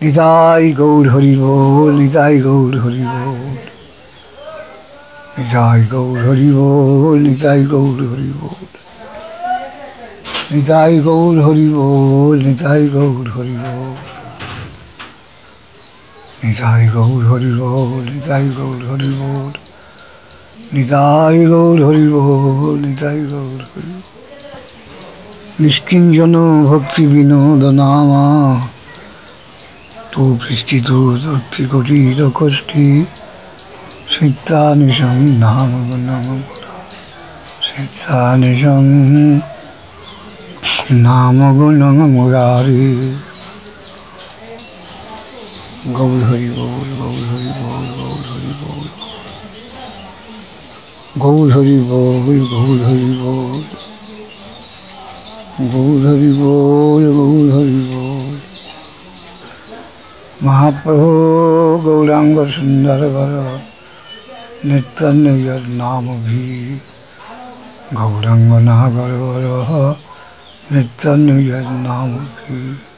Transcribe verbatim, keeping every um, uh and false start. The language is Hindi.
निताई गौर हरि बोल, निताई गौर हरि बोल, निताई गौर हरि बोल, निताई गौर हरि बोल, निताई गौर हरि बोल, निताई गौर हरि बोल, निताई गौर हरि बोल, निताई गौर हरि बोल, निताई गौर हरि बोल, निताई गौर हरि बोल। निष्किंचन भक्ति विनोद नामा तू पृष्ठितो भक्ति कुटीर कष्टी सिद्धानिशं नाम गुणम सिद्धानिशं नाम गुणम मुरारी। गौर हरि बोल, गौर हरि बोल, गौर हरि बोल, गौर हरि बोल, गौर हरि बोल, गौर हरि बोल, गौर हरि बोल। महाप्रभु गौरांग सुंदर वर नित्यानंद नाम भी गौरांग नागर वर नित्यानंद नाम भी।